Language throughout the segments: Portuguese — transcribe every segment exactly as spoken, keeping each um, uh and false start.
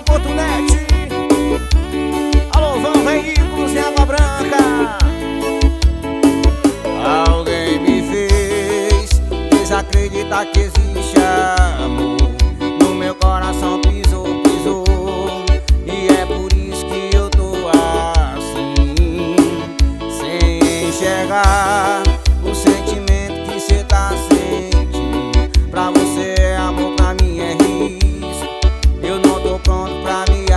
ponto net. Alô, Vão Veículos em Água Branca. Alguém me fez desacreditar que existe amor. No meu coração pisou, pisou, e é por isso que eu tô assim, sem enxergar o sentimento que cê tá sentindo. Pra você é amor, pra mim é risco. Eu não tô pronto pra me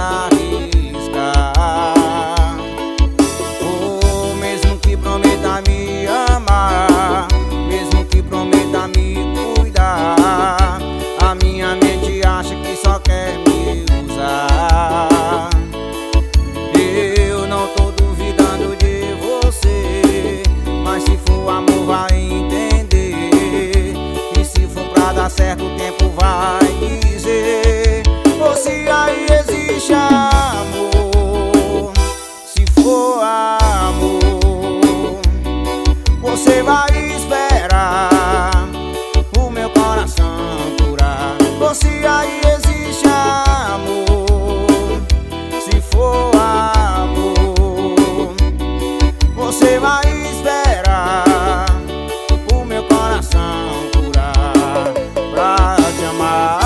arriscar. Oh, mesmo que prometa me amar, mesmo que prometa me cuidar, a minha mente acha que só quer me usar. Eu não tô duvidando de você, mas se for amor vai entender. E se for pra dar certo o tempo vai dizer. Ou se aí existe amor, se for amor, você vai esperar o meu coração curar. Ou se aí existe amor, se for amor, você vai esperar o meu coração curar pra te amar.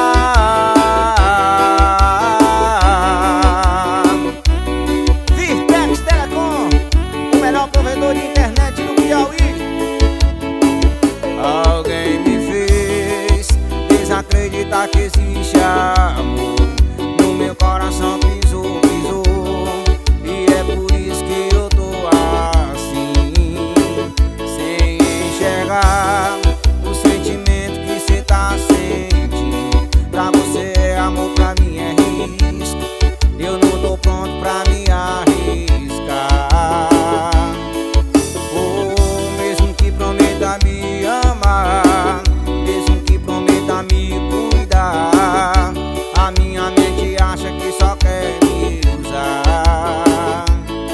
Virtex Telecom, o melhor provedor de internet do Piauí. Alguém me fez desacreditar que existe amor. No meu coração pisou, pisou, e é por isso que eu tô assim, sem enxergar o sentimento que cê tá sentindo. Pra você é amor, pra mim é risco. Eu não tô pronto pra me arriscar. Oh, mesmo que prometa me amar, mesmo que prometa me cuidar, a minha mente acha que só quer me usar.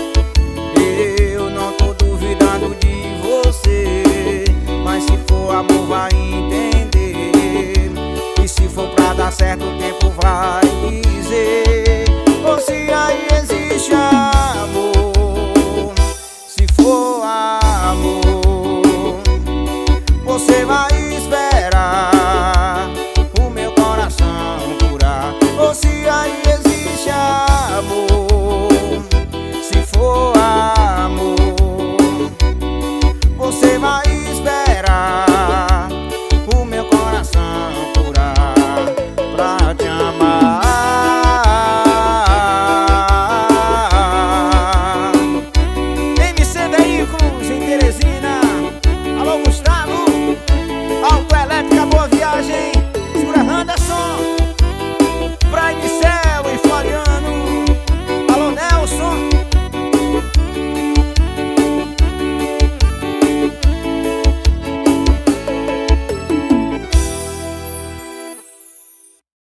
Eu não tô duvidando de você, mas se for amor vai entender. E se for pra dar certo o tempo vai dizer. Ou se aí existe amor, se for amor, você vai